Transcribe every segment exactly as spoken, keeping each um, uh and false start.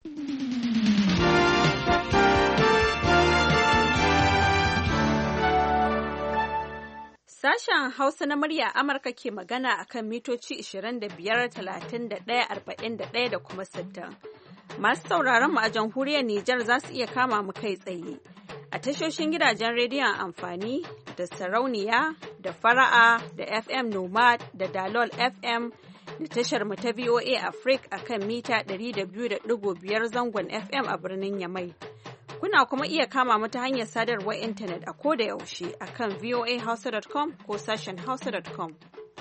Sashen Hausa na murya Amurka ke magana a kan mitoci ishirin da biyar, talatin da ɗaya, arba'in da ɗaya da kuma sittin. Masu sauraron mu a jamhuriyar Nijar za su iya kama mu kai tsaye a tashoshin gidajen rediyon amfani da sarauniya da fara'a da F M Nomad da Dalol F M da tashar mu ta V O A Africa a kan mita ɗari da biyu da ɗigo biyar zangon F M a birnin Yamai. Kuna kuma iya kama mu ta hanyar sadarwar intanet a koda yaushe a kan voa hausa dot com ko sashen hausa dot com.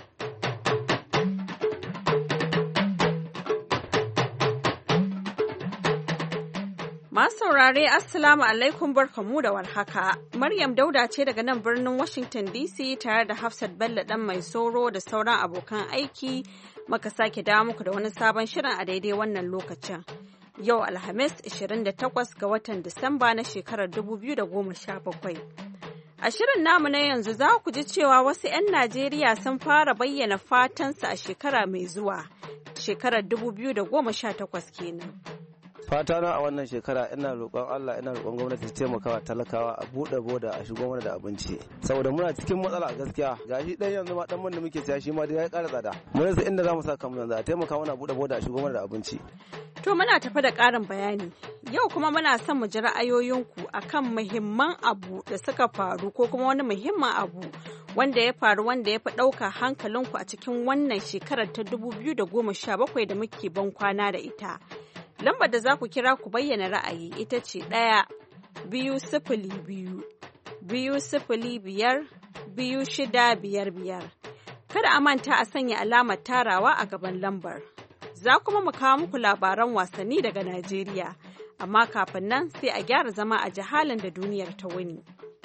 Masu saurare Assalamu alaikum barkamu da warhaka. Maryam Dauda ce daga nan birnin Washington D C tare da Hafsat Bello dan mai soro da sauran abokan aiki muka sake dawo muku da wani sabon shirin a daidai wannan lokacin. Yau Alhamis ishirin da takwas ga watan Disamba na shekarar dubu biyu da goma sha bakwai. A shirin namu na yanzu za ku ji cewa wasu 'yan Najeriya sun fara bayyana fatansu a shekara mai zuwa, shekarar dubu biyu da goma sha takwas kenan. Fata na a wannan shekara ina roƙon Allah ina roƙon gwamnati ta taimakawa talakawa a buɗe boda a shigo mana da abinci saboda muna cikin matsala gaskiya gashi dan yanzu ma dan man da muke siya shi ma dai ya ƙara tsada mun rasa inda zamu sa kanmu yanzu a taimaka mana buɗe boda a shigo mana da abinci. To muna tafi da ƙarin bayani yau kuma muna son mu ji ra'ayoyinku akan muhimman abu da suka faru ko kuma wani muhimman abu wanda ya faru wanda ya fi ɗauka hankalinku a cikin wannan shekarar ta dubu biyu da goma sha bakwai da muke ban kwana da ita. Lambar da za ku kira ku bayyana ra'ayi ita ce ɗaya biyu sifili biyu biyu sifili biyar biyu shida biyar biyar. Kada a manta a sanya alamar tarawa a gaban lambar. Za kuma mu kawo muku labaran wasanni daga Najeriya, amma kafin nan sai a gyara zama a jihalin da duniyar ta wuni.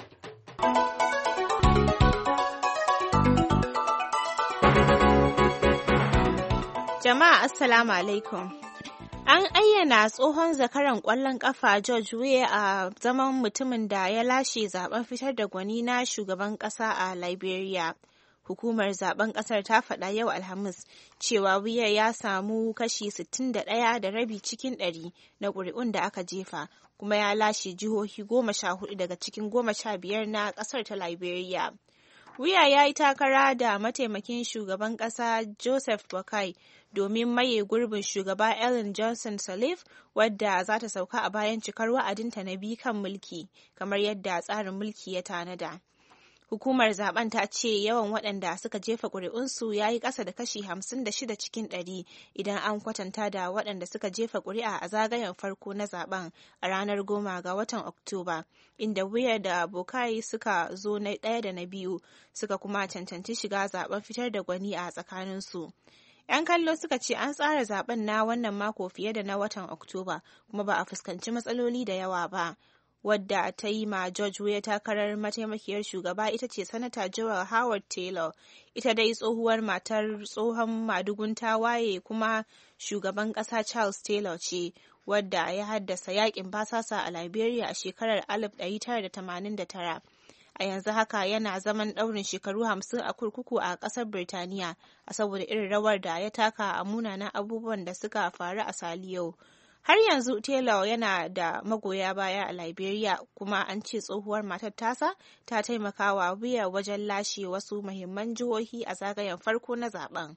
Jama'a Assalamu alaikum. An ayyana tsohon zakaran ƙwallon ƙafa George Weah a zaman mutumin da ya lashe zaben fitar da gwani na shugaban ƙasa a Liberia. Hukumar zaben ƙasar ta faɗa yau Alhamis cewa Weah ya samu kashi sittin da ɗaya da rabi cikin ɗari na ƙuri'un da aka jefa, kuma ya lashe jihohi goma sha hudu daga cikin goma sha biyar na ƙasar ta Liberia. Weah ya yi takara da mataimakin shugaban ƙasa Joseph Boakai domin maye gurbin shugaba Ellen Johnson Sirleaf wadda za ta sauka a bayan cikar wa'adinta na biyu kan mulki, kamar yadda tsarin mulki ya tanada. Hukumar zaben ta ce yawan waɗanda suka jefa ƙuri'unsu ya yi ƙasa da kashi hamsin da shida cikin ɗari idan an kwatanta da waɗanda suka jefa ƙuri'a a zagayen farko na zaben a ranar goma ga watan Oktoba, inda Weah da Boakai suka zo na ɗaya da na biyu suka kuma cancanci shiga zaben fitar da gwani a tsakaninsu. 'Yan kallo suka ce an tsara zaben na wannan mako fiye da na watan Oktoba kuma ba a fuskanci matsaloli da yawa ba. Wadda ta yi ma George Weah takarar mataimakiyar shugaba ita ce Sanata Joel Howard Taylor, ita dai tsohuwar matar tsohon madugun tawaye kuma shugaban ƙasa Charles Taylor ce, wadda ya haddasa yakin basasa a Liberia a shekarar alif ɗari tara da tamanin da tara. A yanzu haka yana zaman ɗaurin shekaru hamsin a kurkuku a ƙasar Birtaniya a saboda irin rawar da ya taka a munanan abubuwan da suka faru a Saliyo. Har yanzu Taylor yana da magoya baya a Liberia, kuma an ce tsohuwar matar tasa ta taimaka wa Weah wajen lashe wasu muhimman jihohi a zagayen farko na zaben.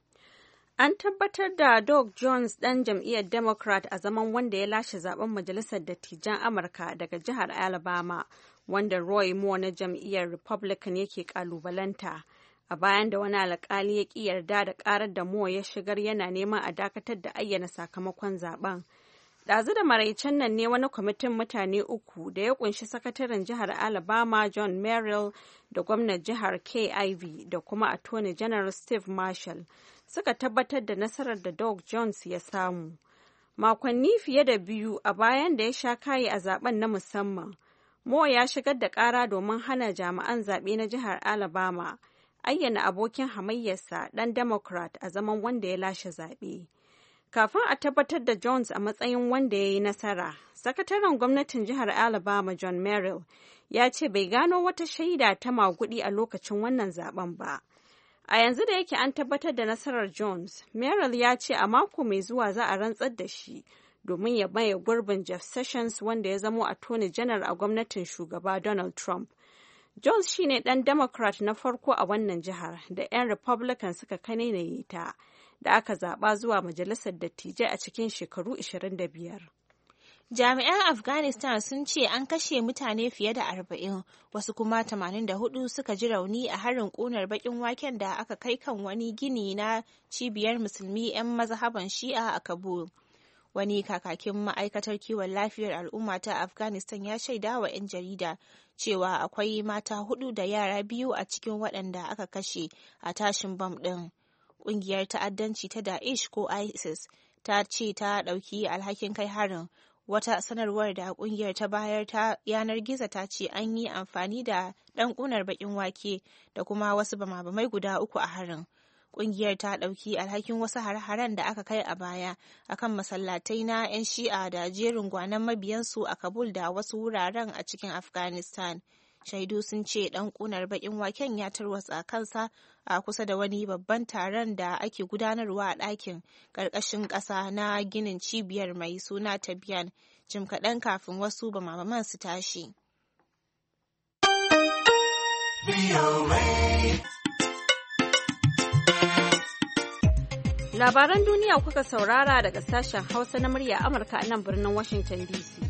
An tabbatar da Doug Jones ɗan jam'iyyar Democrat a zaman wanda ya lashe zaben Majalisar Dattijan Amurka daga jihar Alabama, wanda Roy Moore na jam'iyyar Republican yake kalubalanta, a bayan da wani alƙali ya ƙi yarda da ƙarar da Moore ya shigar yana neman a dakatar da ayyana sakamakon zaben. Ɗazu da maraicen nan ne wani kwamitin mutane uku da ya kunshi sakataren jihar Alabama John Merrill da gwamnan jihar Kay Ivey da kuma Attorney General Steve Marshall suka tabbatar da nasarar da Doug Jones ya samu. Makonni fiye da biyu a bayan da ya sha kayi a zaben na musamman, Moore ya shigar da ƙara domin hana jami'an zaɓe na jihar Alabama ayyana abokin hamayyarsa ɗan Democrat a zaman wanda ya lashe zaɓe. Kafin a tabbatar da Jones a matsayin wanda ya yi nasara, sakataren gwamnatin jihar Alabama John Merrill ya ce bai gano wata shaida ta maguɗi a lokacin wannan zaben ba. A yanzu da yake an tabbatar da nasarar Jones, Merrill ya ce a mako mai zuwa za a rantsar da shi domin ya maye gurbin Jeff Sessions wanda ya zamo Attorney General a gwamnatin shugaba Donald Trump. Jones shine ɗan Democrat na farko a wannan jihar da 'yan Republican suka kanainaye ta da aka zaɓa zuwa majalisar dattijai a cikin shekaru ashirin da biyar. Jami'an Afghanistan sun ce an kashe mutane fiye da arba'in, wasu kuma tamanin da hudu suka ji rauni a harin ƙunar baƙin waken da aka kai kan wani gini na cibiyar musulmi 'yan mazhaban Shi'a a Kabul. Wani kakakin ma'aikatar kiwon lafiyar al'umma ta Afghanistan ya shaida wa 'yan jarida cewa akwai mata hudu da yara biyu a cikin waɗanda aka kashe a tashin bam ɗin. Ƙungiyar ta'addanci ta Daesh ko ISIS ta ce ta ɗauki alhakin kai harin. Wata sanarwar da kungiyar ta bayar ta yanar gizo ta ce an yi amfani da ɗan ƙunar baƙin wake da kuma wasu bama-bamai guda uku a harin. Kungiyar ta ɗauki alhakin wasu hare-haren da aka kai a baya akan masallatai na 'yan Shi'a da jerin gwanon mabiyansu a Kabul da wasu wuraren a cikin Afghanistan. Shaidu sun ce ɗan ƙunar baƙin waken ya tarwatsa kansa a kusa da wani babban taron da ake gudanarwa a ɗakin ƙarƙashin ƙasa na ginin cibiyar mai suna Tabian, jim kaɗan kafin wasu bama-baman su tashi. Labaran duniya kuka saurara daga sashen Hausa na murya Amurka a nan birnin Washington D C.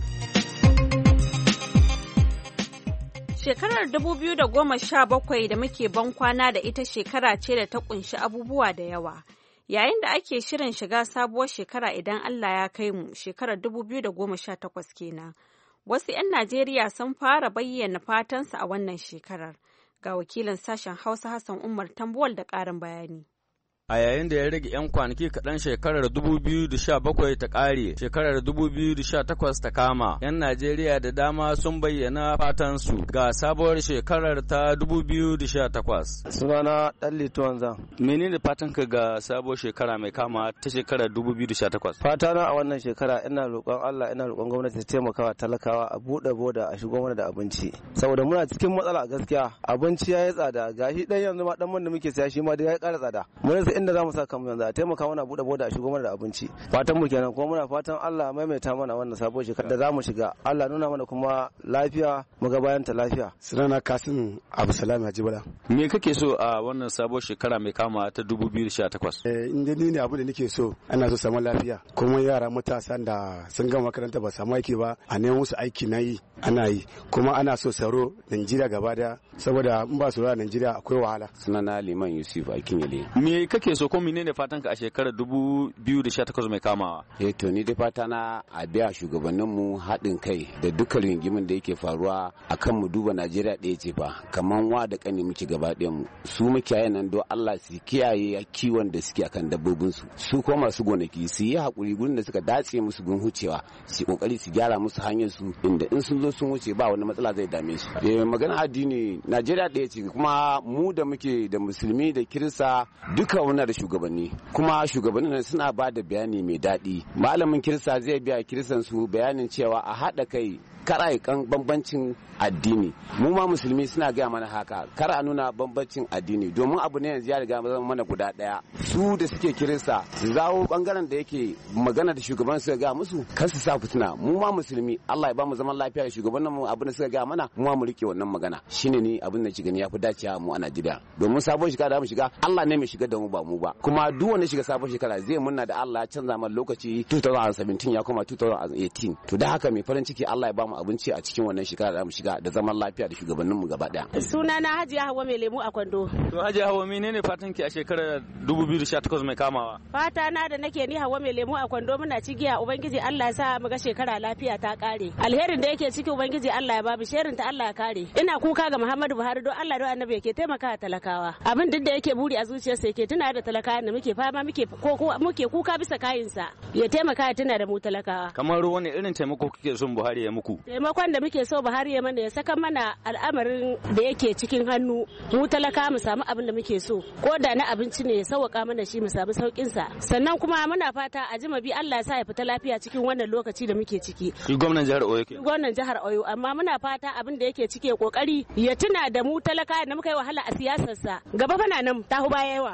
Shekarar dubu biyu da goma sha bakwai da muke ban kwana da ita shekara ce da ta kunshi abubuwa da yawa. Yayin da ake shirin shiga sabuwar shekara idan Allah ya kai mu, shekarar dubu biyu da goma sha takwas kenan. Wasu 'yan Najeriya sun fara bayyana fatansu a wannan shekarar. Ga wakilin sashen Hausa Hassan Umar Tambuwal da ƙarin bayani. A yayin da ya rage 'yan kwanaki kaɗan shekarar dubu biyu da sha bakwai ta ƙare, shekarar dubu biyu da sha takwas ta kama, 'yan Najeriya da dama sun bayyana fatansu ga sabuwar shekarar ta dubu biyu da sha takwas. Sunana ɗan Lituwan zan. Menene fatanka ga sabuwar shekara mai kama ta shekarar dubu biyu da sha takwas? Fatana a wannan shekara ina roƙon Allah, ina roƙon gwamnati ta taimakawa talakawa a buɗe boda a shigo mana da abinci. Saboda muna cikin matsala gaskiya, abinci ya yi tsada, gashi ɗan yanzu ma ɗan man da muke siya shi ma dai ya ƙara tsada. Mun inda za mu sa kanmu yanzu a taimaka mana buɗe boda a shigo mana da abinci. Fatan mu kenan, kuma muna fatan Allah maimaita mana wannan sabuwar shekara da za mu shiga. Allah nuna mana kuma lafiya, mu ga bayan ta lafiya. Sunana Kasim Abdulsalam Hajibala. Me kake so a wannan sabuwar shekara mai kama ta dubu biyu da sha takwas? Eh, inda ni ne abu da nake so, ana so samu lafiya. Kuma yara matasan da sun gama makaranta ba samu aiki ba, a nemo musu aiki na yi, ana yi. Kuma ana so tsaro Najeriya gaba daya, saboda in ba tsaro a Najeriya akwai wahala. Sunana Liman Yusuf Akinyele. Me kake so ko menene fatanka a shekarar dubu biyu da sha takwas mai kamawa? Eh to ni dai fata na a biya shugabanninmu haɗin kai da dukkan rigimin da yake faruwa akan mu duba Najeriya ɗaya ce fa, kaman wa da kani muke gaba ɗayan mu. Su mukiyaye nan don Allah su kiyaye kiwon da suke akan dabbobin su. Su kuma masu gonaki su yi hakuri gurin da suka dace musu gun hucewa, su kokari su gyara musu hanyar su inda in sun zo sun wuce ba wani matsala zai dame su. Eh magana addini Najeriya ɗaya ce, kuma mu da muke da musulmi da kirista duka muna da shugabanni, kuma shugabannin suna ba da bayani mai daɗi. Malamin kirista zai biya kiristan su bayanin cewa a haɗa kai, kar a yi kan bambancin addini. Mu ma musulmi suna gaya mana haka, kar a nuna bambancin addini, domin abu ne yanzu ya riga zama mana guda ɗaya. Su da suke kirista su zawo bangaren da yake magana da shugaban suka gaya musu, kar su sa fitina. Mu ma musulmi Allah ya ba mu zaman lafiya da shugabannin mu, abin da suka gaya mana mu ma mu rike wannan magana. Shine ni abin da ci gani ya fi dacewa mu a Najeriya, domin sabon shekara da mu shiga Allah ne mai shiga da mu ba mu ba. Kuma duk wanda shiga sabon shekara zai munna da Allah ya canza mana lokaci dubu biyu da saba'in ya koma dubu biyu da takwas. To da haka mai farin ciki Allah ya ba mu abinci a cikin wannan shekara da mu shiga da zaman lafiya da shugabannin mu gaba daya. Sunana Hajiya Hawwa mai lemu a Kwando. To Hajiya Hawwa menene fatan ki a shekarar dubu biyu da sha takwas mai kamawa? Fata na da nake ni Hawwa mai lemu a Kwando, muna cigiya ubangiji Allah ya sa mu ga shekara lafiya ta kare. Alherin da yake ciki ubangiji Allah ya babu, sharrin ta Allah ya kare. Ina kuka ga Muhammadu Buhari don Allah da Annabi yake taimaka talakawa. Abin duk da yake buri a zuciyarsa yake tuna da talakawa da muke fama muke ko muke kuka bisa kayinsa. Ya taimaka ya tuna da mu talakawa. Kamar wani irin taimako kike son Buhari ya muku? Taimakon da muke so Buhari ya mana ya saka mana al'amarin da yake cikin hannu, mu talaka mu samu abin da muke so, ko da na abinci ne ya sauwaka mana shi mu samu saukin sa. Sannan kuma muna fata a jima bi Allah ya sa ya fita lafiya cikin wannan lokaci da muke ciki. Shi gwamnan jihar Oyo ke? Gwamnan jihar Oyo, amma muna fata abin da yake ciki kokari ya tuna da mu talaka da muka yi wahala a siyasar sa. Gaba bana nan ta hu baya yawa. Hassan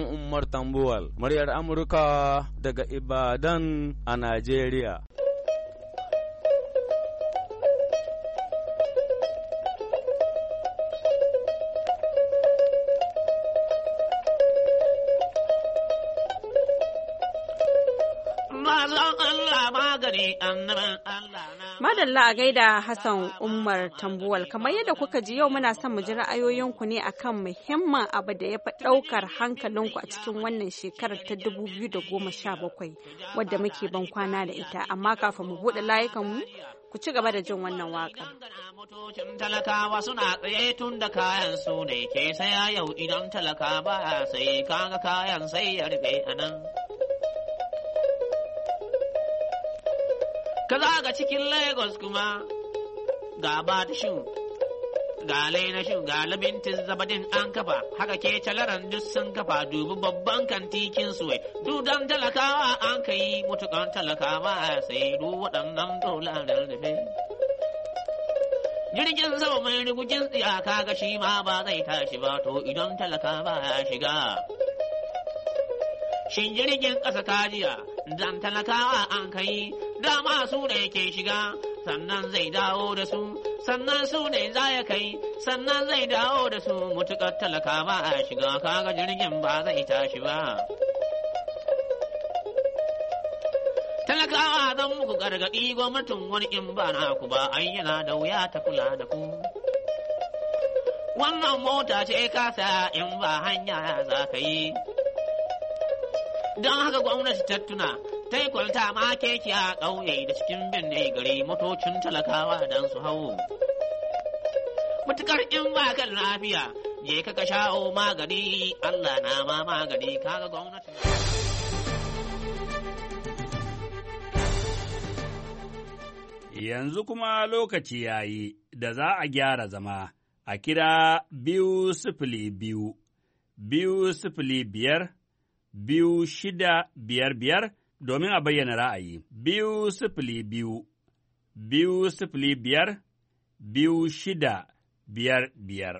Hassan Umar Tambuwal, muryar Amurka daga Ibadan a Najeriya. Madalla a gaida Hassan Umar Tambuwal, kamar yadda kuka ji yau muna son mu ji ra'ayoyinku ne akan muhimmin abu da ya fi ɗaukar hankalinku a cikin wannan shekarar ta dubu biyu da goma sha bakwai wadda muke ban kwana da ita, amma kafin mu buɗe layukanmu ku ci gaba da jin wannan waƙa. Motocin talakawa suna tsaye tun da kayan su ne ke saya yau idan talaka ba sai kaga kayan sai ya rufe a nan. Ka zaga cikin Lagos kuma ga Batishin, ga Lainashin, ga Labintin Zabadin an kafa, haka ke calaran duk sun kafa dubi babban kantikin suwai. Dudan talakawa an ka yi mutukan talakawa sai du waɗannan dolarar rufe. Jirgin sama mai rigujin tsiyaka ga shi ma ba zai tashi ba to idan talakawa ya shiga. Shin jirgin ƙasa kajiya dan talakawa an ka yi dama su ne ke shiga sannan zai dawo da su sannan su ne za ya kai sannan zai dawo da su mutukar talaka ba a shiga kaga jirgin ba zai tashi ba. Talakawa zan muku gargaɗi gwamnatin wani in ba na ku ba an yana da wuya ta kula da ku. Wannan mota ce kasa in ba hanya za ka yi. Don haka gwamnati ta tuna ta yi kwalta ma keke a ƙauye da cikin binne gari motocin talakawa don su hau. Mutukar in ba kan lafiya, je ka ka sha'o magani, Allah na ma magani kaga gwamnati. Yanzu kuma lokaci ya yi da za a gyara zama a kira biyu sifili biyu, biyu sifili biyar, biyu shida biyar biyar domin a bayyana ra'ayi. Biyu sifili biyu, biyu sifili biyar, biyu shida biyar biyar.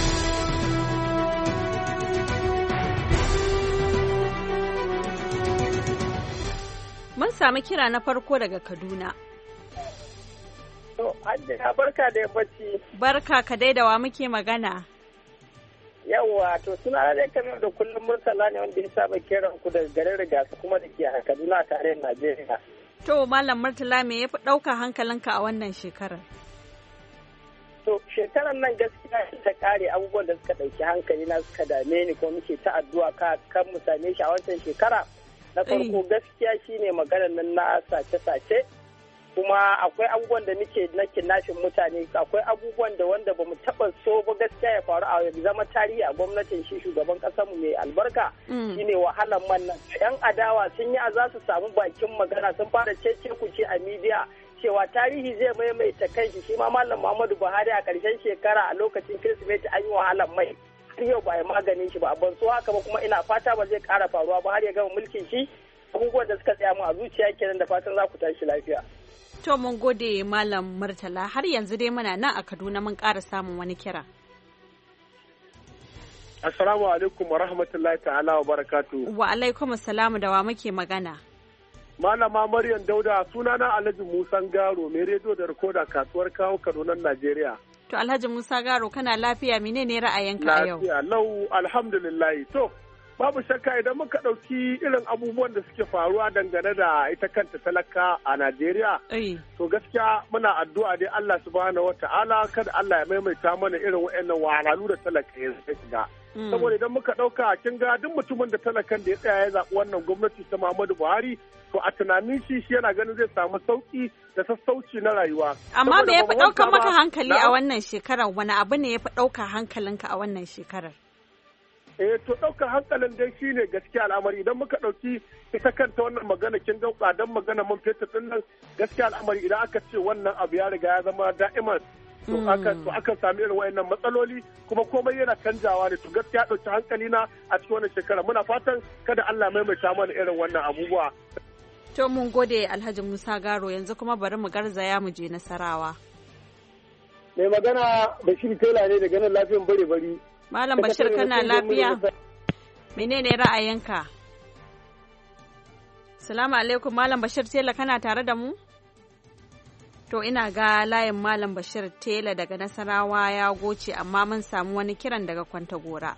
Mun sami kira na farko daga Kaduna. To, Hajiya barka da yammaci. Barka ka dai da wa muke magana. Yawwa, to suna dai kamar da kullum Murtala ne wanda ya saba kiran ku daga garin Rigasa kuma da ke a Kaduna tare da Najeriya. To, Malam Murtala me ya fi ɗauka hankalinka a wannan shekarar? To, shekarar nan gaskiya ta kare abubuwan da suka ɗauki hankali na suka dame ni ko muke ta addu'a ka kan mu same shi a wancan shekara. Na farko gaskiya shine maganar nan na sace-sace. Kuma akwai abubuwan da muke na kinnashin mutane, akwai abubuwan da wanda bamu taba so ba gaskiya ya faru a zama tarihi a gwamnatin shi shugaban kasar mu mai albarka shine wahalar man nan. Yan adawa sun yi a za su samu bakin magana sun fara cece kuce a media cewa tarihi zai maimaita kanshi shi ma Malam Muhammadu Buhari a karshen shekara a lokacin Kirsimeti an yi wahalar mai har yau ba ya maganin shi ba ban so haka ba kuma ina fata ba zai kara faruwa ba har ya gama mulkin shi abubuwan da suka tsaya mu a zuciya kenan da fatan za ku tashi lafiya. To mun gode Malam Murtala har yanzu dai muna nan a Kaduna mun ƙara samun wani kira. Assalamu alaikum wa rahmatullahi ta'ala wa barakatu. Wa alaikum assalamu da wa muke magana. Malama Maryam Dauda sunana Alhaji Musa Garo mai rediyo da rikoda kasuwar kawo Kaduna Najeriya. To Alhaji Musa Garo kana lafiya menene ra'ayinka a yau? Lafiya lau alhamdulillah. To babu shakka idan muka ɗauki irin abubuwan da suke faruwa dangane da ita kanta talaka a Najeriya. To gaskiya muna addu'a dai Allah subhanahu wata'ala kada Allah ya maimaita mana irin waɗannan wahalhalu da talaka ya shiga. Saboda idan muka ɗauka kin ga duk mutumin da talakan da ya tsaya ya zaɓi wannan gwamnati ta Muhammadu Buhari to a tunanin shi shi yana ganin zai samu sauki da sassauci na rayuwa. Amma me ya fi ɗaukar maka hankali a wannan shekarar? Wani abu ne ya fi ɗaukar hankalinka a wannan shekarar? eh to ɗaukar hankalin dai shi ne gaskiya al'amari idan muka ɗauki ita kanta wannan magana kin ga tsadan magana man fetur ɗin nan gaskiya al'amari idan aka ce wannan abu ya riga ya zama da'iman to aka to aka sami irin wayannan matsaloli kuma komai yana canjawa ne to gaskiya ɗauki hankali na a cikin wannan shekara muna fatan kada Allah maimaita mana irin wannan abubuwa. To mun gode Alhaji Musa Garo yanzu kuma bari mu garzaya mu je Nasarawa. Mai magana Bashir Tela ne daga nan lafiyan bare bari. Malam Bashir kana lafiya? Menene ra'ayinka? Salamu alaikum Malam Bashir Tela kana tare da mu? To ina ga layin Malam Bashir Tela daga Nasarawa ya goce amma mun samu wani kiran daga Kwantagora.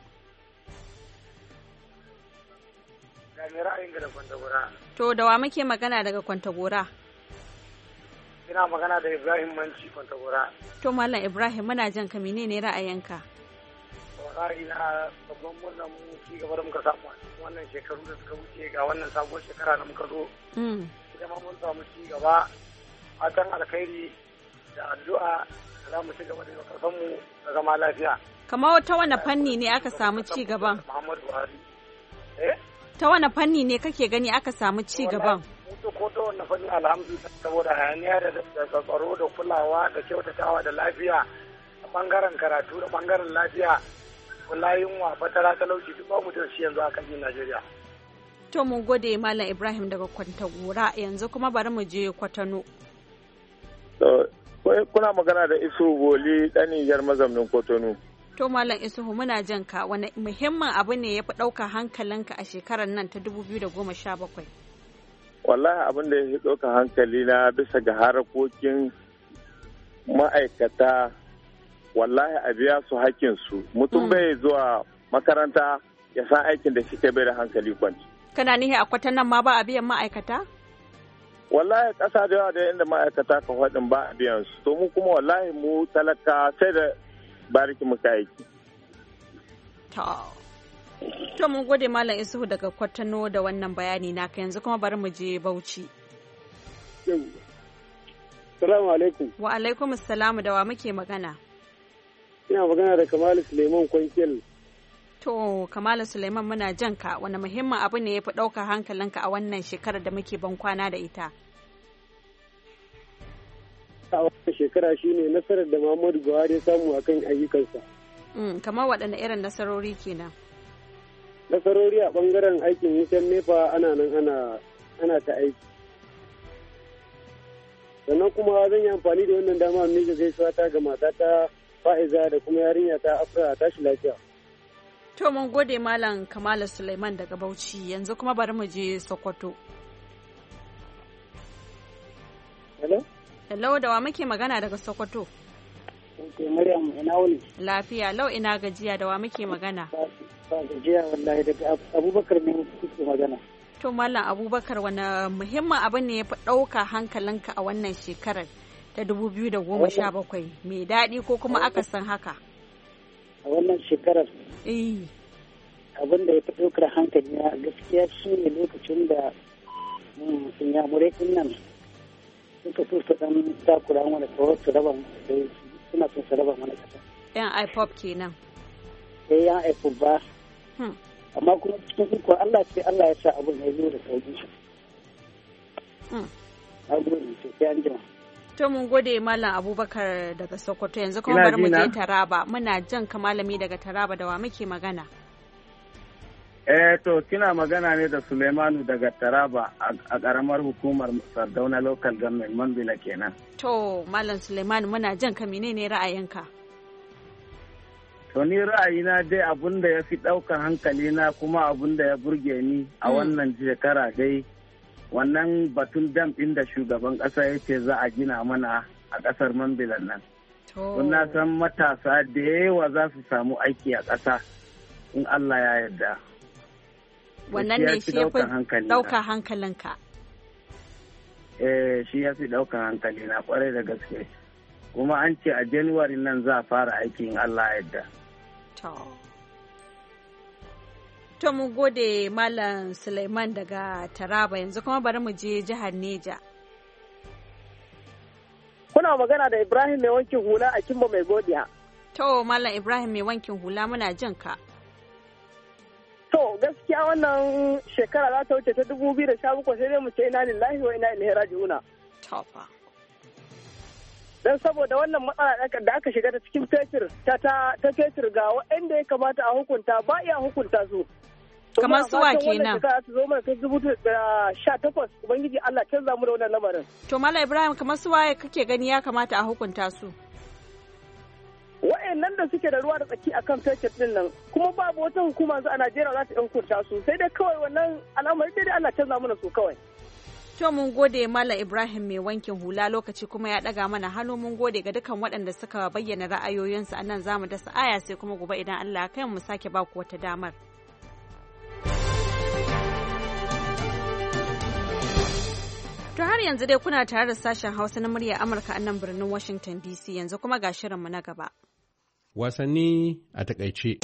Ga me ra'ayinka da Kwantagora? To da wa muke magana daga Kwantagora? Ina magana da Ibrahim Manci Kwantagora. To Malam Ibrahim muna jan ka menene ra'ayinka? Ra'ayina babban murnar mu ci gaba da muka samu wannan shekaru da suka wuce ga wannan sabuwar shekara da muka zo. Ita ma mun samu ci gaba fatan alkhairi da addu'a da za mu ci gaba da yau kasan mu da zama lafiya. Kamar ta wani fanni ne aka samu ci gaban? Muhammadu Buhari. Eh? Ta wani fanni ne kake gani aka samu ci gaban? Mutu ko ta wani fanni alhamdulillah saboda hayaniya da tsaro da kulawa da kyautatawa da lafiya a bangaren karatu da bangaren lafiya. Wallahi yunwa fatara talauci duk babu da shi yanzu a kan Najeriya. To mun gode Malam Ibrahim daga Kwantagora yanzu kuma bari mu je Kwatano. To kuna magana da Isu Boli dan Nijar mazaunin Kwatano. To Malam Isuhu muna jan ka wani muhimmin abu ne ya fi ɗauka hankalinka a shekarar nan ta dubu biyu da goma sha bakwai? Wallahi abin da ya fi ɗauka hankali na bisa ga harakokin ma'aikata wallahi a biya su hakkinsu mutum bai zuwa makaranta ya san aikin da shi bai da hankali kwanci. Kana nihi a kwatan nan ma ba a biyan ma'aikata? Wallahi ƙasa da yawa da inda ma'aikata ka faɗin ba a biyan su to mu kuma wallahi mu talaka sai da bariki muka aiki. To mun gode Malam Isuhu daga Kwatano da wannan bayani naka yanzu kuma bari mu je Bauchi. Assalamu alaikum. Wa alaikum assalamu da wa muke magana? Ina magana da Kamalu Suleiman Kwankil. To, Kamalu Suleiman muna jan ka wani muhimmin abu ne ya fi ɗauka hankalinka a wannan shekarar da muke ban kwana da ita? A wannan shekara shine nasarar da Muhammadu Buhari ya samu akan ayyukansa. Mm, kamar waɗanne irin nasarori kenan? Nasarori a ɓangaren aikin wutan nefa ana nan ana ana ta aiki. Sannan kuma zan yi amfani da wannan dama ne ga gaisuwa ta ga matata Fa'iza da kuma yarinya ta Afra tashi lafiya. To mun gode Malam Kamalu Suleiman daga Bauchi yanzu kuma bari mu je Sokoto. Hello? Hello da wa muke magana daga Sokoto? Okay, Maryam ina wuni? Lafiya lau ina gajiya da wa muke magana? Ba gajiya wallahi daga Abubakar ne kuke magana. To Malam Abubakar wani muhimmin abu ne ya fi ɗauka hankalinka a wannan shekarar? Ta dubu biyu da goma sha bakwai mai daɗi ko kuma aka san haka? A wannan shekarar abin da ya fi ɗaukar hankali na gaskiya shi ne lokacin da inyamurai ɗin nan suka so su ɗan takura mana kawai su raba suna son su raba mana ƙasa. Yan I P O P kenan. Eh yan I P O P ba. Amma kuma cikin iko Allah ce Allah ya sa abin ya zo da sauki. Na gode sosai an jima. To mun gode Malam Abubakar daga Sokoto yanzu kuma bari mu je Taraba muna jan ka malami daga Taraba da wa muke magana. Eh to kina magana ne da Suleimanu daga Taraba a karamar hukumar Sardauna Local Government Mambila kenan. To Malam Suleimanu muna jan ka menene ra'ayinka? To ni ra'ayina dai abun da ya fi ɗaukar hankali na kuma abun da ya burge ni a wannan shekara dai wannan batun dam ɗin da shugaban ƙasa ya ce za a gina mana a ƙasar Mambilan nan. Kuna san matasa da yawa za su samu aiki a ƙasa in Allah ya yarda. Wannan ne shi ya fi ɗauka hankalinka. Eh shi ya fi ɗauka hankali na ƙwarai da gaske. Kuma an ce a Januwari nan za a fara aiki in Allah ya yarda. To mu gode Malam Suleiman daga Taraba yanzu kuma bari mu je jihar Neja. Kuna magana da Ibrahim mai wankin hula a Kimba mai godiya. To Malam Ibrahim mai wankin hula muna jin ka. To gaskiya wannan shekara za ta wuce ta dubu biyu da sha bakwai sai dai mu ce ina lillahi wa ina ilaihi raji'una. Tofa. Don saboda wannan matsala da aka shiga ta cikin fetur ta ta fetur ga waɗanda ya kamata a hukunta ba iya hukunta su. Kamar suwa kenan. Kuma su zo mana ta dubu da sha takwas Ubangiji Allah canza mu da wannan lamarin. To Malam Ibrahim kamar suwa kake gani ya kamata a hukunta su? Wa'annan wanda suke da ruwa da tsaki akan fetur din nan kuma babu wata hukuma a Najeriya za ta yankunta su sai dai kawai wannan al'amari dai Allah canza mana su kawai. To mun gode Malam Ibrahim mai wankin hula lokaci kuma ya daga mana hannu mun gode ga dukkan waɗanda suka bayyana ra'ayoyinsu anan zamu dasa aya sai kuma gobe idan Allah ya kai mu sake ba ku wata damar. To har yanzu dai kuna tare da sashen Hausa na murya Amurka a nan birnin Washington D C yanzu kuma ga shirinmu na gaba. Wasanni a takaice.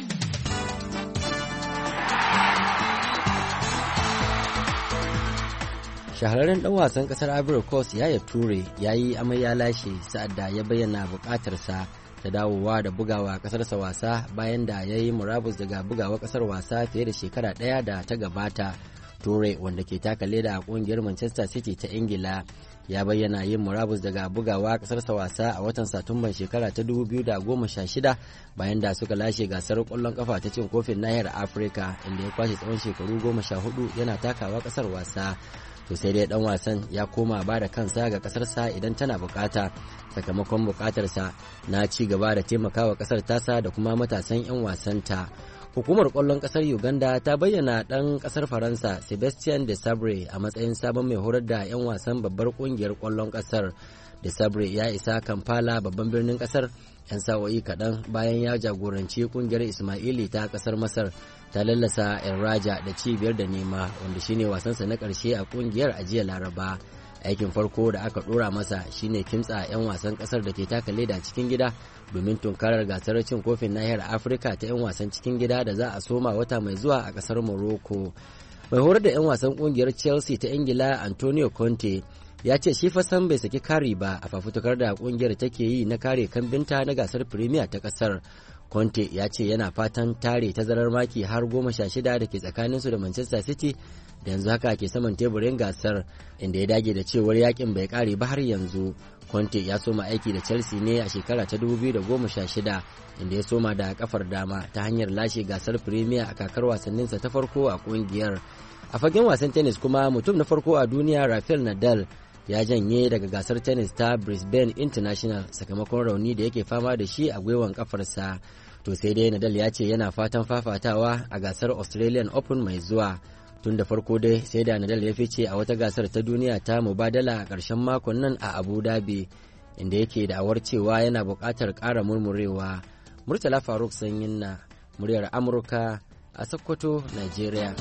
Shahararren ɗan wasan ƙasar Ivory Coast Yaya Toure ya yi amai ya lashe sa'ad da ya bayyana buƙatarsa ta dawowa da bugawa ƙasarsa wasa bayan da ya yi murabus daga bugawa ƙasar wasa fiye da shekara ɗaya da ta gabata. Toure wanda ke taka leda a ƙungiyar Manchester City ta Ingila ya bayyana yin murabus daga bugawa ƙasarsa wasa a watan Satumban shekara ta dubu biyu da goma sha shida bayan da suka lashe gasar ƙwallon ƙafa ta cin kofin nahiyar Afirka inda ya kwashe tsawon shekaru goma sha hudu yana takawa ƙasar wasa. To sai dai dan wasan ya koma ba da kansa ga kasarsa idan tana bukata sakamakon bukatarsa na ci gaba da taimakawa kasar tasa da kuma matasan 'yan wasanta. Hukumar kwallon kasar Uganda ta bayyana dan kasar Faransa Sebastien Desabre a matsayin sabon mai horar da 'yan wasan babbar kungiyar kwallon kasar. Desabre ya isa Kampala babban birnin kasar 'yan sa'o'i kaɗan bayan ya jagoranci kungiyar Ismaili ta kasar Masar ta lallasa El Raja da ci biyar da nema wanda shine wasansa na ƙarshe a kungiyar a jiya Laraba. Aikin farko da aka ɗora masa shine kimtsa 'yan wasan ƙasar da ke taka leda cikin gida domin tunkarar gasar cin kofin nahiyar Afirka ta 'yan wasan cikin gida da za a soma wata mai zuwa a ƙasar Morocco. Mai horar da 'yan wasan kungiyar Chelsea ta Ingila Antonio Conte ya ce shi fa san bai saki kari ba a fafutukar da kungiyar take yi na kare kambinta na gasar Premier ta ƙasar. Conte ya ce yana fatan tare tazarar maki har goma sha shida da ke tsakaninsu da Manchester City da yanzu haka ke saman teburin gasar inda ya dage da cewar yakin bai kare ba har yanzu. Conte ya soma aiki da Chelsea ne a shekara ta dubu biyu da goma sha shida inda ya soma da kafar dama ta hanyar lashe gasar Premier a kakar wasanninsa ta farko a kungiyar. A fagen wasan tennis kuma mutum na farko a duniya Rafael Nadal ya janye daga gasar tennis ta Brisbane International sakamakon rauni da yake fama da shi a gwiwan kafarsa. To sai dai Nadal ya ce yana fatan fafatawa a gasar Australian Open mai zuwa. Tun da farko dai sai da Nadal ya fice a wata gasar ta duniya ta mubadala a ƙarshen makon nan a Abu Dhabi inda yake da awar cewa yana buƙatar ƙara murmurewa. Murtala Faruk Sanyin na muryar Amurka a Sokoto, Nigeria.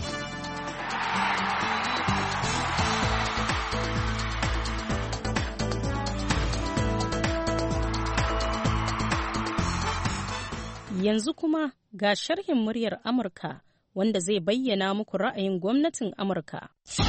Yanzu kuma ga sharhin muryar Amurka wanda zai bayyana muku ra'ayin gwamnatin Amurka.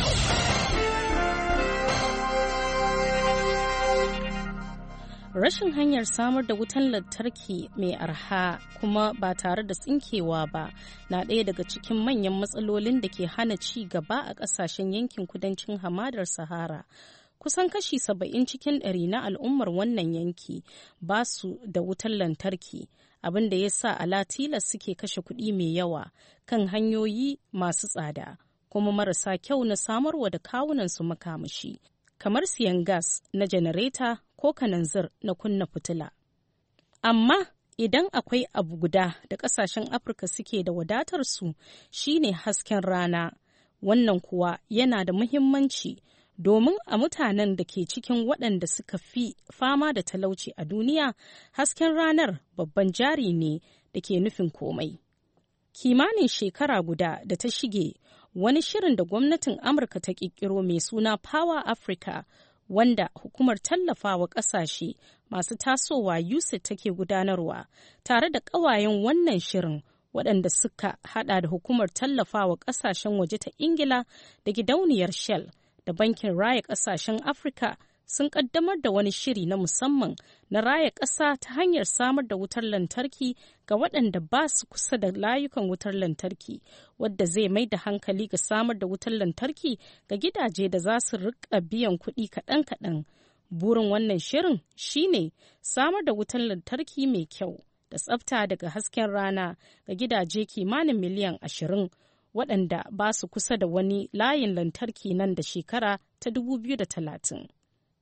Rashin hanyar samar da wutan lantarki mai arha kuma ba tare da tsinkewa ba na ɗaya daga cikin manyan matsalolin da ke hana ci gaba a ƙasashen yankin kudancin hamadar Sahara. Kusan kashi saba'in cikin ɗari na al'ummar wannan yanki ba su da wutar lantarki, abin da ya sa ala tilas suke kashe kuɗi mai yawa kan hanyoyi masu tsada kuma marasa kyau na samarwa da kawunansu makamashi, kamar siyan gas na janareta ko kananzir na kunna fitila. Amma idan akwai abu guda da ƙasashen Afirka suke da wadatar su shine hasken rana, wannan kuwa yana da muhimmanci. Domin a mutanen da ke cikin waɗanda suka fi fama da talauci a duniya, hasken ranar babban jari ne da ke nufin komai. Kimanin shekara guda da ta shige, wani shirin da gwamnatin Amurka ta ƙirƙiro mai suna Power Africa, wanda hukumar tallafawa ƙasashe masu tasowa U S A I D take gudanarwa, tare da ƙawayen wannan shirin waɗanda suka haɗa da hukumar tallafawa ƙasashen waje ta Ingila da gidauniyar Shell. Da Bankin Raya Ƙasashen Afirka sun ƙaddamar da wani shiri na musamman na raya ƙasa ta hanyar samar da wutar lantarki ga waɗanda ba su kusa da layukan wutar lantarki, wadda zai mai da hankali ga samar da wutar lantarki ga gidaje da za su riƙa biyan kuɗi kaɗan-kaɗan. Burin wannan shirin shine samar da wutar lantarki mai kyau da tsafta daga hasken rana ga gidaje kimanin miliyan ashirin. Waɗanda ba su kusa da wani layin lantarki nan da shekara ta dubu biyu da talatin.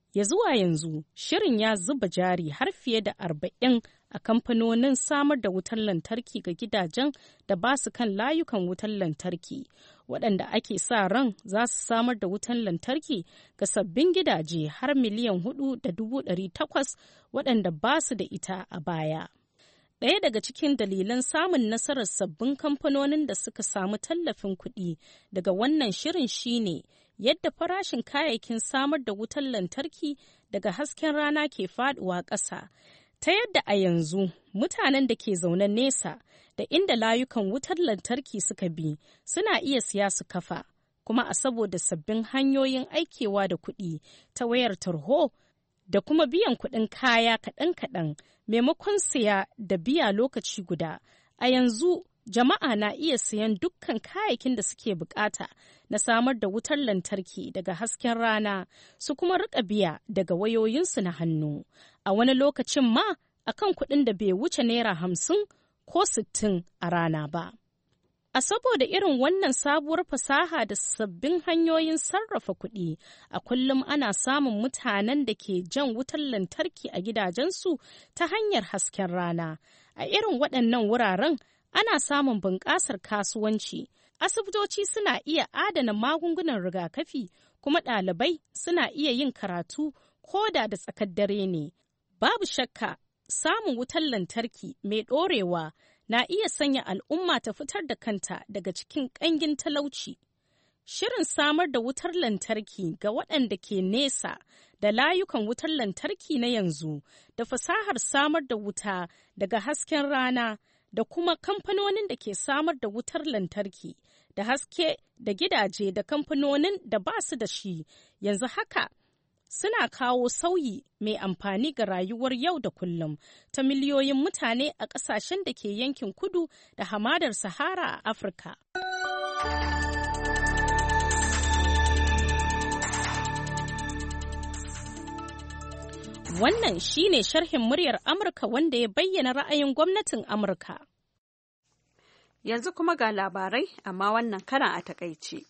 Ya zuwa yanzu, shirin ya zuba jari har fiye da arba'in a kamfanonin samar da wutar lantarki ga gidajen da ba su kan layukan wutar lantarki, waɗanda ake sa ran za su samar da wutar lantarki ga sabbin gidaje har miliyan hudu da dubu ɗari takwas waɗanda ba su da ita a baya. Ɗaya daga cikin dalilan samun nasarar sabbin kamfanonin da suka samu tallafin kuɗi daga wannan shirin shine yadda farashin kayayyakin samar da wutar lantarki daga hasken rana ke faɗuwa ƙasa, ta yadda a yanzu mutanen da ke zaune nesa da inda layukan wutar lantarki suka bi suna iya siya su kafa, kuma a saboda sabbin hanyoyin aikewa da kuɗi ta wayar tarho da kuma biyan kuɗin kaya kaɗan-kaɗan maimakon siya da biya lokaci guda. A yanzu jama'a na iya siyan dukkan kayayyakin da suke bukata na samar da wutar lantarki daga hasken rana su kuma rika biya daga wayoyinsu na hannu. A wani lokacin ma akan kuɗin da bai wuce naira hamsin ko sittin a rana ba. A saboda irin wannan sabuwar fasaha da sabbin hanyoyin sarrafa kuɗi, a kullum ana samun mutanen da ke jan wutar lantarki a gidajensu ta hanyar hasken rana. A irin waɗannan wuraren ana samun bunƙasar kasuwanci, asibitoci suna iya adana magungunan rigakafi, kuma ɗalibai suna iya yin karatu ko da da tsakar dare ne. Babu shakka, samun wutar lantarki mai ɗorewa na iya sanya al'umma ta fitar da kanta daga cikin ƙangin talauci. Shirin samar da wutar lantarki ga waɗanda ke nesa da layukan wutar lantarki na yanzu da fasahar samar da wuta daga hasken rana da kuma kamfanonin da ke samar da wutar lantarki da haske da gidaje da kamfanonin da ba su da shi yanzu haka suna kawo sauyi mai amfani ga rayuwar yau da kullum ta miliyoyin mutane a ƙasashen da ke yankin kudu da hamadar Sahara a Afirka. Wannan shi ne sharhin muryar Amurka wanda ya bayyana ra'ayin gwamnatin Amurka. Yanzu kuma ga labarai, amma wannan karan a takaice.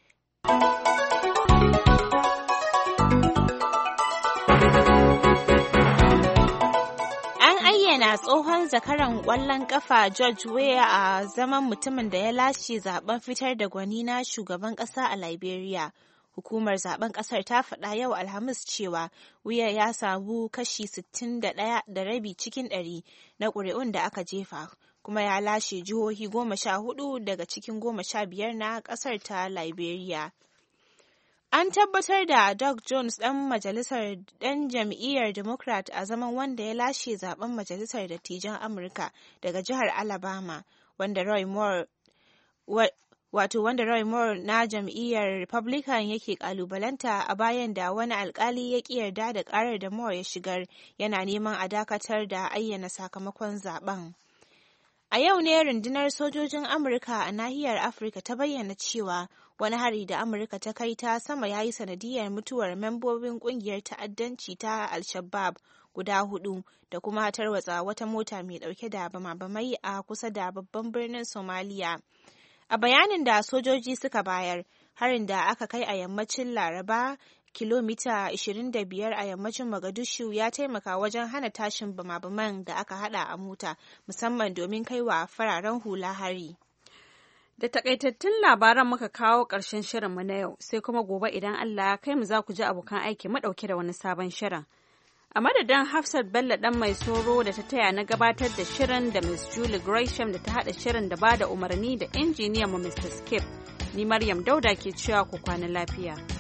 Yana tsohon zakaran ƙwallon ƙafa George Weah a zaman mutumin da ya lashe zaben fitar da gwani na shugaban ƙasa a Liberia. Hukumar zaben ƙasar ta faɗa yau Alhamis cewa Weah ya samu kashi sittin da ɗaya da rabi cikin ɗari na ƙuri'un da aka jefa, kuma ya lashe jihohi goma sha hudu daga cikin goma sha biyar na ƙasar ta Liberia. An tabbatar da Doug Jones ɗan majalisar ɗan jam'iyyar Democrat a zaman wanda ya lashe zaben majalisar dattijan Amurka daga jihar Alabama, wanda Roy Moore wato wanda Roy Moore na jam'iyyar Republican yake kalubalanta a bayan da wani alkali ya ƙi yarda da ƙarar da Moore ya shigar yana neman a dakatar da ayyana sakamakon zaben. A yau ne rundunar sojojin Amurka a nahiyar Afirka ta bayyana cewa wani hari da Amurka ta kai ta sama ya yi sanadiyar mutuwar membobin kungiyar ta'addanci ta Al-Shabaab guda hudu da kuma tarwatsa wata mota mai dauke da bama-bamai a kusa da babban birnin Somalia. A bayanin da sojoji suka bayar, harin da aka kai a yammacin Laraba kilomita ashirin da biyar a yammacin Mogadishu ya taimaka wajen hana tashin bama-baman da aka hada a mota, musamman domin kai wa fararen hula hari. Da takaitattun labaran muka kawo ƙarshen shirinmu na yau, sai kuma gobe idan Allah ya kai mu za ku ji abokan aiki madauke da wani sabon shirin. A madadin Hafsat Bello ɗan mai soro da ta taya na gabatar da shirin da Miss Julie Gresham da ta haɗa shirin da ba da umarni da injiniyan mu Mister Skip, ni Maryam Dauda ke cewa ku kwana lafiya.